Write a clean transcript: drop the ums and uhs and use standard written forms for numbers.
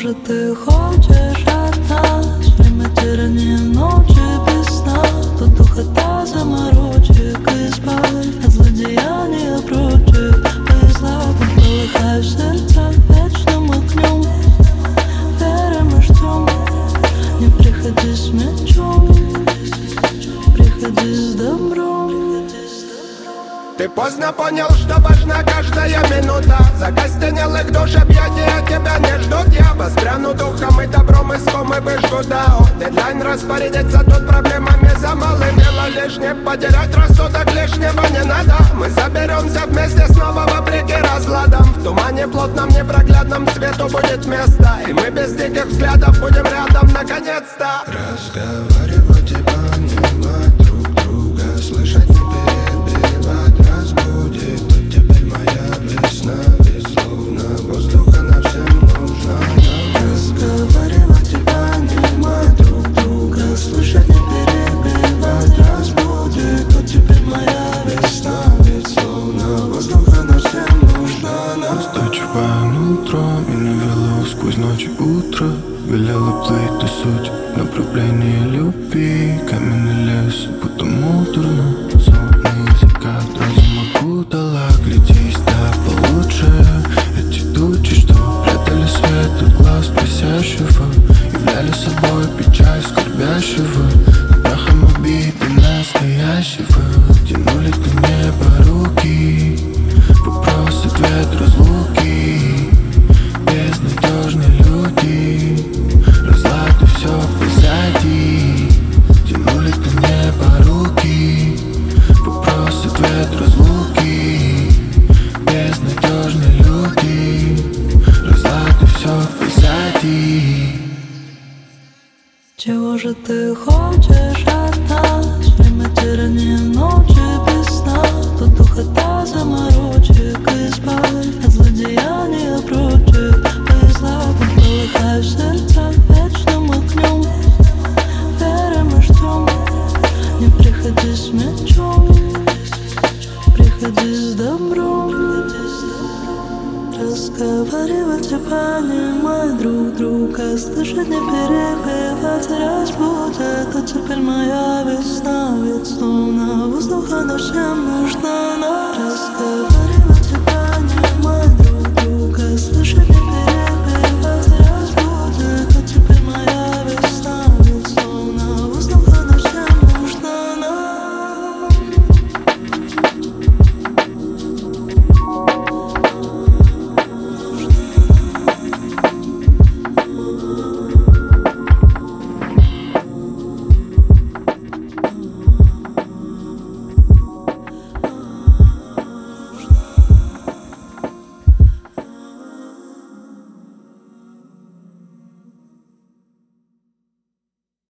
же ты хочешь от нас? Время тирания ночи без сна. Тут духота заморочек. Избавь от злодеяния прочих. Бесславно полыхай в сердцах вечным огнем. Верим и ждем. Не приходи с мечом, приходи с добром. Ты поздно понял, что важна каждая минута. Закостенелых душ объятия тебя не ждут. Я воспряну духом и добром иском и выжгу дао. Дедлайн распорядиться тут проблемами за малым. Дело лишнее, потерять рассудок лишнего не надо. Мы соберемся вместе снова вопреки разладам. В тумане плотном непроглядном свету будет место. И мы без диких взглядов будем рядом наконец-то. Разговаривать и понимать друг друга, слышать не перебивать. Разбудит, тут теперь моя весна. Ведь словно воздуха нам всем нужна. Разговаривать и понимать друг друга, слышать не перебивать. Разбудит, тут теперь моя весна. Ведь словно воздуха нам всем нужна. Устойчивое утро меня вело сквозь ночь и утро. Велела плыть до суть направление любви. Каменный лес, будто муторно. Золотный закат, разум окутала. Глядись, да получше. Эти тучи, что прятали свет от глаз просящего, являли собой печаль скорбящего. Прахом убиты настоящего. Тянули к небу руки. Вопрос, ответ, разлуки. Безнадежные люди. Разлад и все позади. Тянули к небу руки. Вопрос, ответ, разлуки. Безнадежные люди. Разлад и все позади. Чего же ты хочешь от нас? Время тирания ночи без сна. Тут духота заморочек. Избавь от злодеяния прочих. Бесславно полыхай в сердцах вечным огнем. Верим и ждем. Не приходи с мечом, приходи с добром. Разговаривать и понимать друг друга, слышать, не перебивать. Разбудит, а теперь моя весна. Ведь словно воздуха нам всем нужна.